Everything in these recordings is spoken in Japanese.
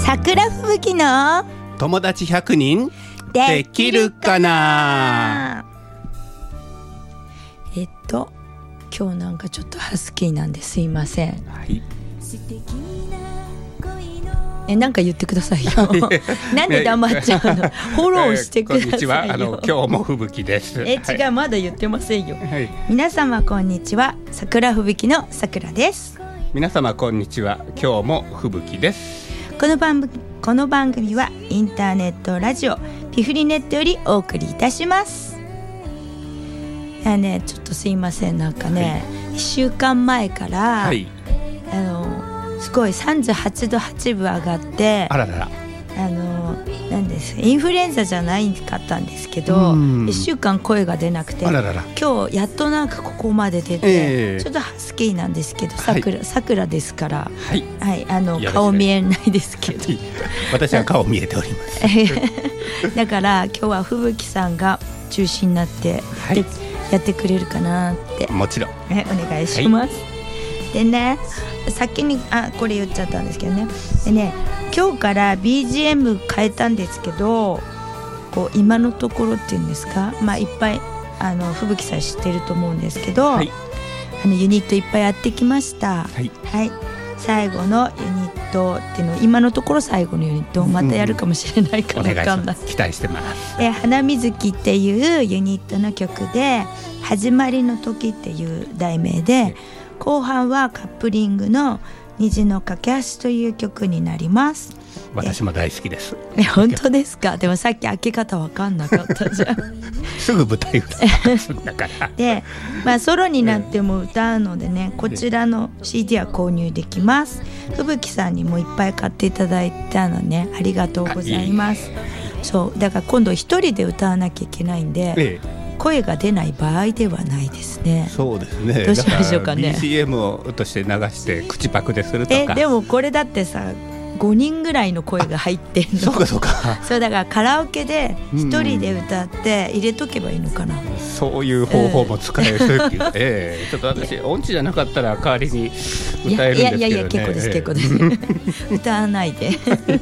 桜吹雪の友達100人できるかな。 今日なんかちょっとハスキーなんですいません。 はい。 なんか言ってくださいよなんで黙っちゃうのフォローしてくださいよ。 こんにちは、今日も吹雪です。 違う、まだ言ってませんよ、 はい、 皆様こんにちは、桜吹雪の桜です。 皆様こんにちは、今日も吹雪です。 この番組はインターネットラジオピフリネットよりお送りいたします。いやね、ちょっとすいません、なんかね、はい、1週間前から、はい、すごい38度8分上がって、 あららら、 なんですインフルエンザじゃないかったんですけど、1週間声が出なくて、 あららら、 今日やっとなんかここまで出て、ちょっとハスキーなんですけど、桜ですから、はいはい、顔見えないですけど私は顔見えておりますだから今日は吹雪さんが中心になって、はい、やってくれるかなって。 もちろん、 お願いします、はい、でね、先にこれ言っちゃったんですけどね。でね、今日から BGM 変えたんですけど、こう今のところっていうんですか、いっぱい吹雪さん知ってると思うんですけど、はい、ユニットいっぱいやってきました。はい、はい、最後のユニットっていうの、今のところ最後のユニットをまたやるかもしれないから分かんない、 期待してます。 花水木っていうユニットの曲で、始まりの時っていう題名で、後半はカップリングの虹の架け橋という曲になります。 私も大好きです。 本当ですか。でもさっき開け方分かんなかったじゃんすぐ舞台裏すんだからで、ソロになっても歌うのでね、こちらの CD は購入できます。吹雪さんにもいっぱい買っていただいたのね、ありがとうございます。そうだから今度一人で歌わなきゃいけないんで、声が出ない場合ではないですね。 そうですね。 どうしましょうかね。 BGM をとして流して口パクでするとか。 でもこれだってさ、5人ぐらいの声が入ってんの。 そうかそうか。 そうだからカラオケで一人で歌って入れとけばいいのかな、 そういう方法も使えるっていう、ちょっと私音痴じゃなかったら代わりに歌えるんですけどね。 いや結構です、結構です歌わないで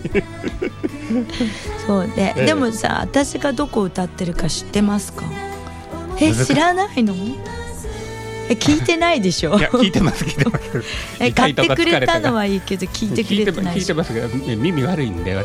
そうで、でもさ、私がどこ歌ってるか知ってますか？知らないの？聞いてないでしょ。いや、 聞いてます買ってくれたのはいいけど聞いてくれてない。 聞いてますけど、耳悪いんで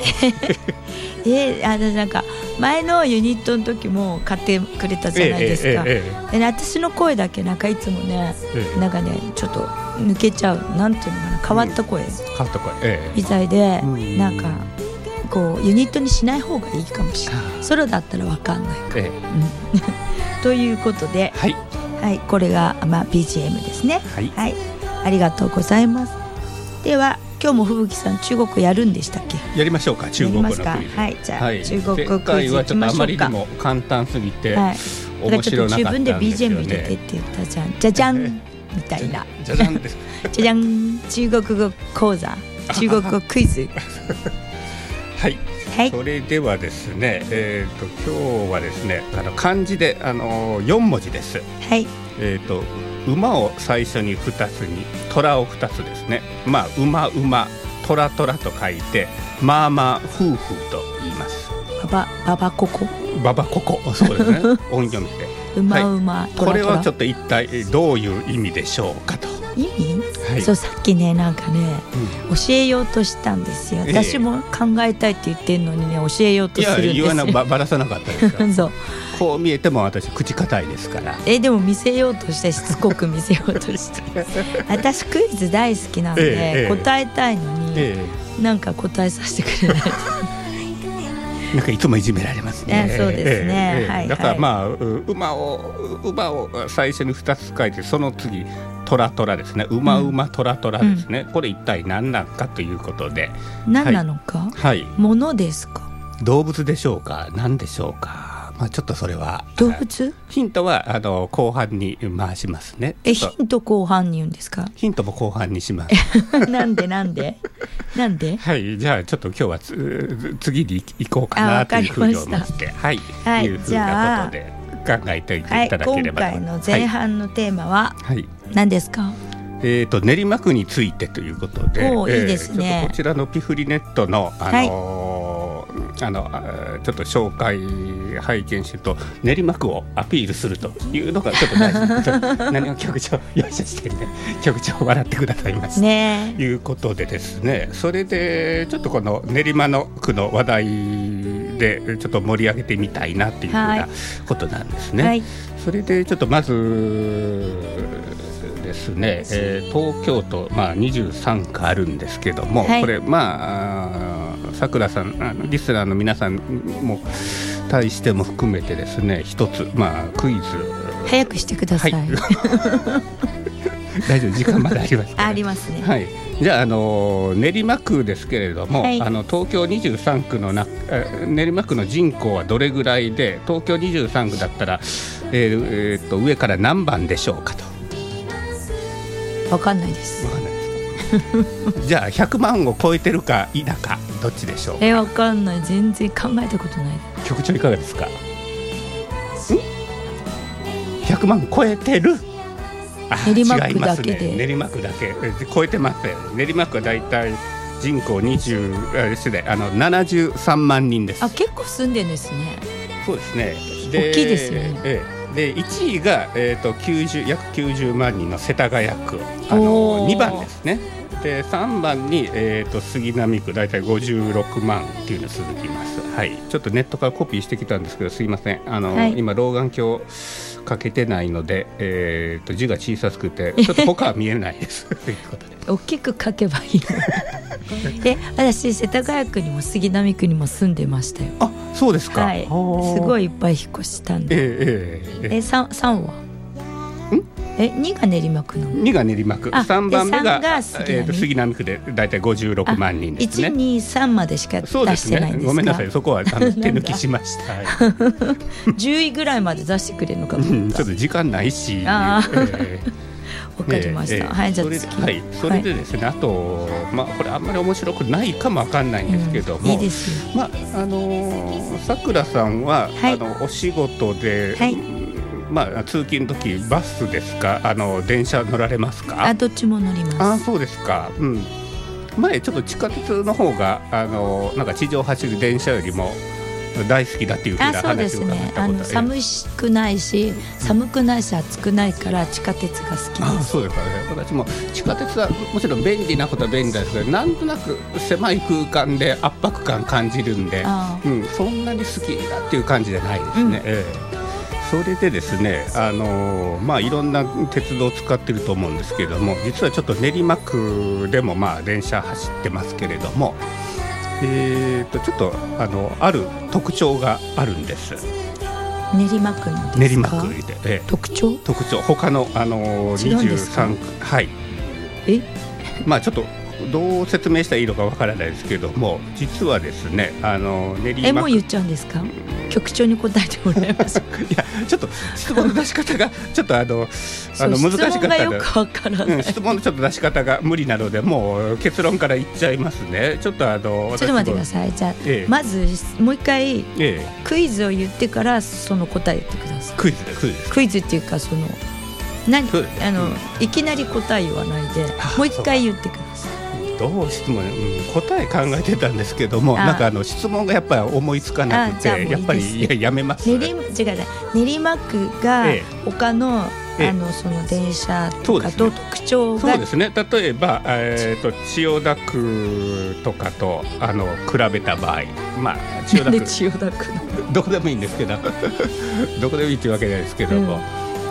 なんか前のユニットの時も買ってくれたじゃないですか。私の声だけなんかいつもね、なんかねちょっと抜けちゃう、なんていうのかな、変わった声みたいで、なんかこうユニットにしない方がいいかもしれない。ソロだったら分かんないから、ということで、はいはい、これが、BGM ですね。はい、はい、ありがとうございます。では今日も吹雪さん、中国やるんでしたっけ？ やりましょうか、中国のクイズ。 はい、じゃあ、中国クイズいきましょうか。前回はちょっとあまりにも簡単すぎて、 面白なかったんですよね。自分で BGM 入れてって言ったじゃん。じゃじゃんみたいな。 じゃじゃんです。 じゃじゃん、中国語講座、中国語クイズはい、はい、それではですね、今日はですね、漢字で4文字です。はい。馬を最初に2つに、虎を2つですね。馬虎と書いて、まあまあ夫婦と言います。 ババココ。 そうですね。音読みで。 馬、 虎。これはちょっと一体どういう意味でしょうかと。 意味？はい、そう、さっきね、なんかね、教えようとしたんですよ。私も考えたいって言ってるのにね、教えようとするんですよ。 いや、ばらさなかったですか？そう。こう見えても私口堅いですから。 でも見せようとして、しつこく見せようとして私クイズ大好きなんで、答えたいのに、なんか答えさせてくれないなんかいつもいじめられますね。 そうですね、はい、 だから馬を最初に2つ書いて、その次虎ですね。馬虎ですね、これ一体何なのかということで。 何なのか、はい、物ですか？ 動物でしょうか？何でしょうか？ちょっとそれは動物？ヒントは後半に回しますね。 ヒント後半に言うんですか？ ヒントも後半にしますなんではい、じゃあちょっと今日は次に行こうかなというふうに思いまして、はい、いうふうなことで考えておいていただければと。 今回の前半のテーマは何ですか？ 練馬区についてということで、 いいですね、 ちょっとこちらのピフリネットの、ちょっと紹介拝見してると練馬区をアピールするというのがちょっと大事何を局長よししてね、局長笑ってくださいました、ね、いうことでですね、それでちょっとこの練馬の区の話題でちょっと盛り上げてみたいなっていうふうなことなんですね、はい、それでちょっとまずですね、東京都、23区あるんですけども、はい、これさくらさんリスナーの皆さんも対しても含めてですね、一つ、クイズ早くしてください、はい、 大丈夫、時間までありますからありますね、 はい、じゃあ、練馬区ですけれども、はい、東京23区の練馬区の人口はどれぐらいで、東京23区だったら、上から何番でしょうかと。 分かんないです。 分かんないですかじゃあ100万を超えてるか否かどっちでしょうか。 分かんない、全然考えたことない。 局長いかがですか。100万超えてる。 練馬区だけで、 ね、練馬区だけ超えてますよ。練馬区はだいたい人口73万人です。 結構住んでるんですね。 そうですね。 大きいですよね。 で1位が、約90万人の世田谷区、2番ですね。で3番に、杉並区だいたい56万っていうの続きます、はい、ちょっとネットからコピーしてきたんですけどすいません、はい、今老眼鏡かけてないので、字が小さくてちょっと他は見えないですということで大きく書けばいい私世田谷区にも杉並区にも住んでましたよ。 そうですか、 はい、すごいいっぱい引っ越したんで、3は2が練馬区なの。 2が練馬区、3番目が杉並区でだいたい56万人ですね。 1、2、3までしか出してないんですか。 ね、ごめんなさい、そこは手抜きしました 10位ぐらいまで出してくれるのかも、 ちょっと時間ないしわかりました、はい、じゃあ次、 それでですね、あと、これあんまり面白くないかもわかんないんですけども、 いいですよ。 さくらさんは、お仕事で、通勤の時バスですか、電車乗られますか。 どっちも乗ります。 そうですか、前ちょっと地下鉄の方がなんか地上走る電車よりも大好きだっていうふうな話を伺ったことで、 寒くないし暑くないから地下鉄が好きです。 そうですかね。私も地下鉄はもちろん便利なことは便利ですけど、なんとなく狭い空間で圧迫感感じるんで、そんなに好きだっていう感じじゃないですね、それでですね、いろんな鉄道を使ってると思うんですけれども、実はちょっと練馬区でも電車走ってますけれども、ちょっとある特徴があるんです。 練馬区のですか。練馬区で、特徴他の23区、はい、ちょっとどう説明したらいいのかわからないですけども、実はですね、練馬区もう言っちゃうんですか。局長に答えてもらいますいや、ちょっと質問の出し方がちょっと難しかった質問がよくわからない、 質問のちょっと出し方が無理なので、もう結論から言っちゃいますね。ちょっと待ってください。じゃあ、まずもう一回、クイズを言ってからその答え言ってください。クイズっていうか、いきなり答え言わないでもう一回言ってください。 どう質問、答え考えてたんですけども、なんか質問がやっぱり思いつかなくて、やっぱりやめます。 練馬区が他のその電車とかと特徴が、 そうですね。例えば千代田区とかと比べた場合、 千代田区どこでもいいんですけどどこでもいいというわけじゃないですけども、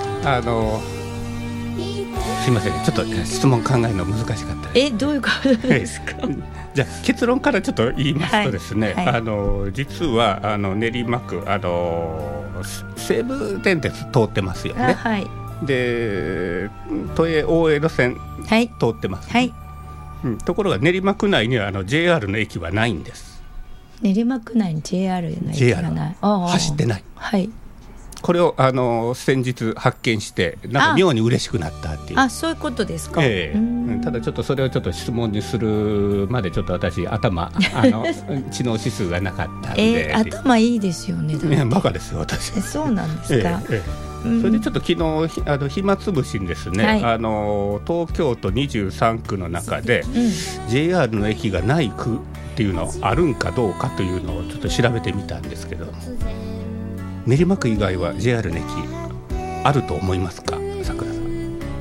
すいません、ちょっと質問考えるの難しかったです。 どういうことですか。 じゃあ結論からちょっと言いますとですね、実は練馬区西武電鉄通ってますよね。で都営大江戸線通ってます、ところが練馬区内にはJR の駅はないんです。 練馬区内に JR の駅がない。 走ってない。 これを先日発見してなんか妙に嬉しくなったっていう。 そういうことですか。 ただちょっとそれをちょっと質問にするまでちょっと私頭知能指数がなかったんで、 頭いいですよね。 バカですよ私。 そうなんですか。 それでちょっと昨日暇つぶしにですね、東京都23区の中で、JR の駅がない区っていうのあるんかどうかというのをちょっと調べてみたんですけど、練馬区以外は JR の駅あると思いますか、さくらさん。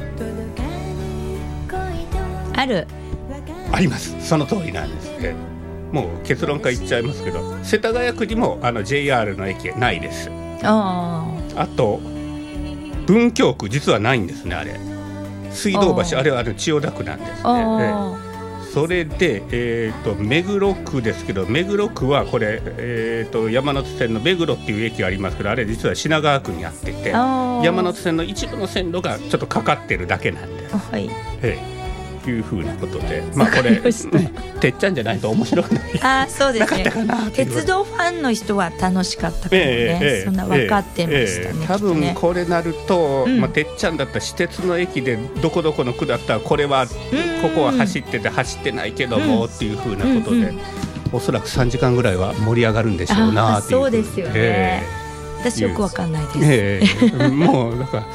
あります。その通りなんです。もう結論から言っちゃいますけど、世田谷区にもJR の駅ないです。あと文京区実はないんですね。あれ水道橋、あれは千代田区なんですね。それで、目黒区ですけど、目黒区はこれ、山手線の目黒っていう駅がありますけど、あれ実は品川区にあってて、山手線の一部の線路がちょっとかかってるだけなんです。いうふうなことで、これてっちゃんじゃないと面白くない。 そうですね。鉄道ファンの人は楽しかったかもね。そんな分かってましたね。 多分これなると、てっちゃんだったら私鉄の駅でどこどこの区だったらこれはここは走ってて走ってないけどもっていうふうなことで、おそらく3時間ぐらいは盛り上がるんでしょうなっていう。 そうですよね。私よくわかんないです。 もうだから、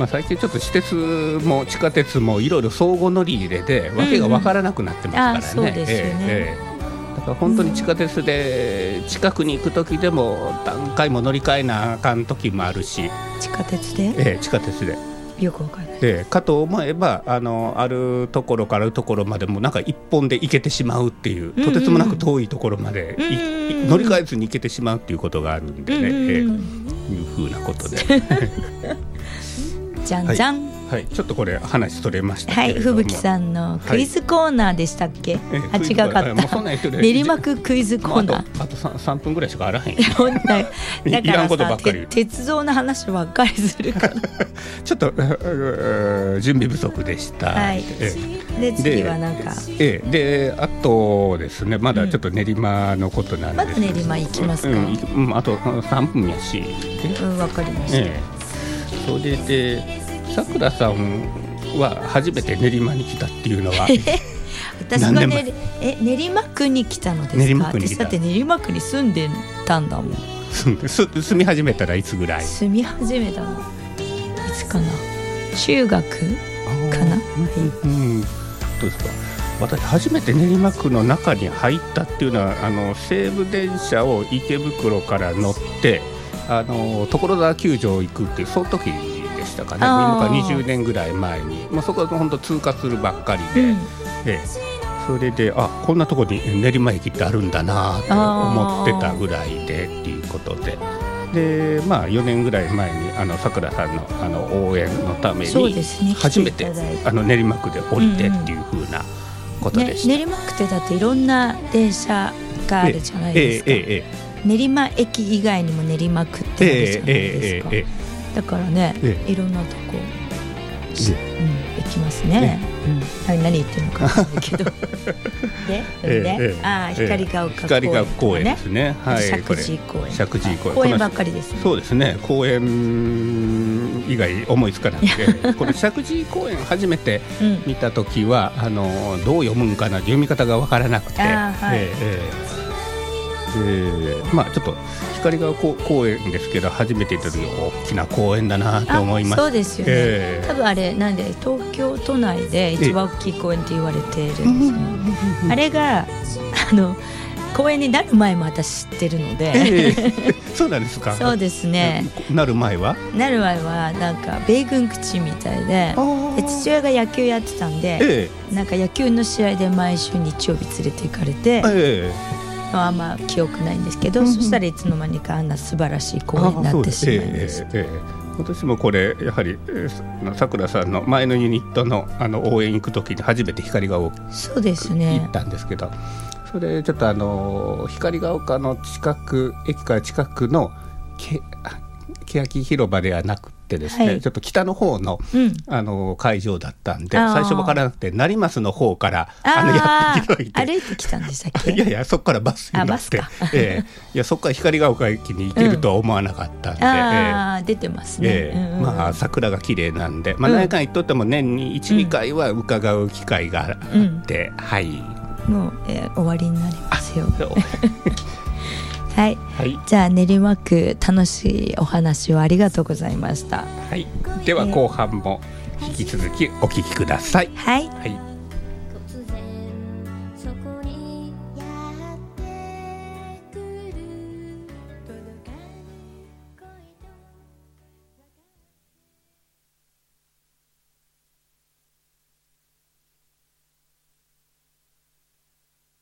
最近ちょっと私鉄も地下鉄もいろいろ相互乗り入れでわけがわからなくなってますからね。 そうですよね。 だから本当に地下鉄で近くに行く時でも何回も乗り換えなあかん時もあるし。 地下鉄で？ 地下鉄で。 よくわかんない。 かと思えばあるところからあるところまでもなんか一本で行けてしまうっていう、とてつもなく遠いところまで乗り換えずに行けてしまうっていうことがあるんでね、いうふうなことでじゃんじゃん。 ちょっとこれ話それましたけれども、 吹雪さんのクイズコーナーでしたっけ？違かった。練馬区クイズコーナー。 あと3分ぐらいしかあらへん。 だからさ、鉄道の話ばっかりするからちょっと準備不足でした。 で次はなんかであとですね、まだちょっと練馬のことなんです。 まだ練馬行きますか？ あと3分やし。 わかりました。 それでさくらさんは初めて練馬に来たっていうのは私が練馬区に来たのですか？私だって練馬区に住んでたんだもん。 住み始めたらいつぐらい？ 住み始めたのいつかな、中学かな。 どうですか？私初めて練馬区の中に入ったっていうのは西武電車を池袋から乗って所沢球場行くっていうその時でしたかね。今から20年ぐらい前に、そこは本当通過するばっかりで、それでこんなところに練馬駅ってあるんだなと思ってたぐらいでっていうことで、4年ぐらい前にさくらさんの応援のために初めて練馬区で降りてっていう風なことでした。 練馬区ってだっていろんな電車があるじゃないですか。練馬駅以外にも練馬区ってあるじゃないですか。だからね、いろんなとこ行きますね。何言ってるのか分かんないけどで光が丘公園ですね。 石神井公園ばっかりですね。 そうですね、公園以外思いつかなくてこれ石神井公園初めて見た時はどう読むんかな、読み方が分からなくて、ちょっと光が丘公園ですけど初めて行った時大きな公園だなと思いました。 そうですよね。多分あれなんで東京都内で一番大きい公園って言われているんですよ。あれが公園になる前も私知ってるので、 そうなんですか？ そうですね。 なる前はなんか米軍基地みたいで、父親が野球やってたんで、なんか野球の試合で毎週日曜日連れて行かれて、あんま記憶ないんですけど、そしたらいつの間にかあんな素晴らしい公園になってしまいました。 私もこれやはりさくらさんの前のユニットの応援行く時に初めて光が丘行ったんですけど、それちょっと光が丘の駅から近くの欅広場ではなくってですね、ちょっと北の方の、会場だったんで、最初分からなくて成増の方からやってきて歩いてきたんでしたっけ？ いやいや、そこからバスに乗って、いや、そこから光が丘駅に行けるとは思わなかったんで、 出てますね、 まあ、桜が綺麗なんで、何回行っとっても年に 1,2 回は伺う機会があって、はい、 もう、終わりになりますよはい、じゃあ練馬区楽しいお話をありがとうございました。 はい、では後半も引き続きお聞きください。 はい。